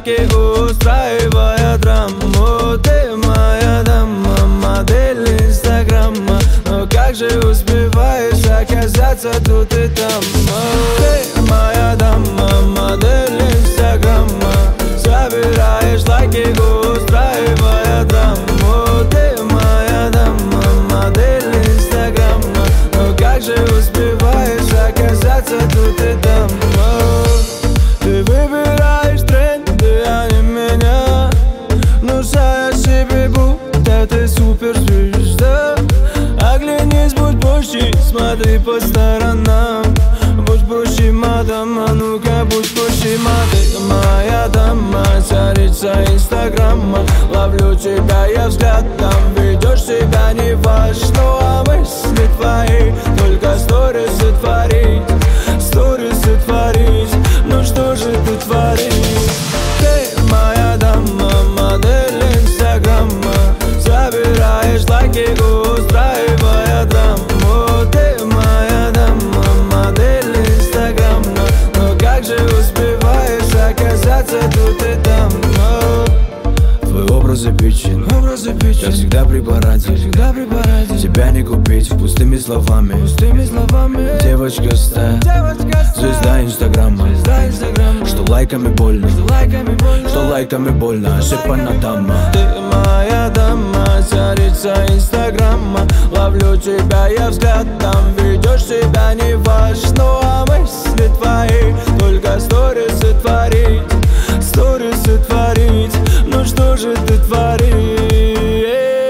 лайки, устраивая драму. Ты моя дама, модель инстаграма. Но как же успеваешь оказаться тут и там? Ты моя дама, модель инстаграма. Собираешь лайки, устраивая драму. Ты моя дама, модель инстаграма. Но как же успеваешь оказаться тут и там? Ты выбираешь тренды, а не меня. Внушая себе, будто ты суперзвезда. Оглянись, будь проще, смотри по сторонам. Будь проще, мадам, а ну-ка будь проще, ты моя дама, царица инстаграма. Ловлю тебя я взглядом, ведешь себя не важно. А мысли твои, только сторисы творить. Сторисы творить, ну что же ты творишь? Ты моя дама, модель инстаграма. Собираешь лайки, устраивая драму. Ты моя дама, модель инстаграма. Но как же успеваешь оказаться тут и там? Твой образ аппетитен, как всегда при параде. Тебя не купить пустыми словами. Девочка стая, звезда инстаграма. Что лайками больно, что лайками больно, ошибана дама. Ты моя дама, царица инстаграма. Ловлю тебя я взглядом, ведешь себя не важно. А мысли твои, только сторисы творить. Сторисы творить, ну что же ты творишь?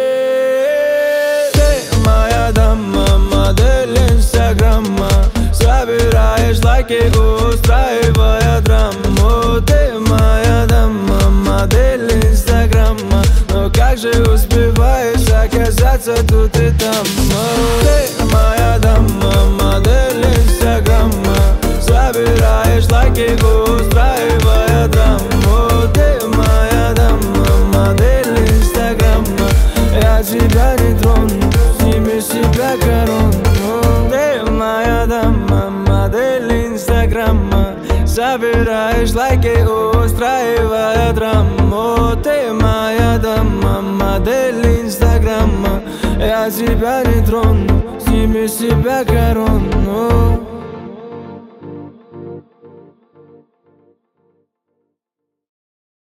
Ты моя дама, модель инстаграма. Собираешь лайки, устраивая драму. Ты моя дама, модель инстаграма. Но как же успеваешь оказаться тут и там? Ты моя дама, модель инстаграма. Собираешь лайки, устраивая драму. Ты моя дама, модель инстаграма. Я тебя не трону, сними с себя корону. Ты моя дама, модель инстаграма. Собираешь лайки, устраивая драму. Ты моя дама, модель инстаграма. Я тебя не трону, сними с себя корону.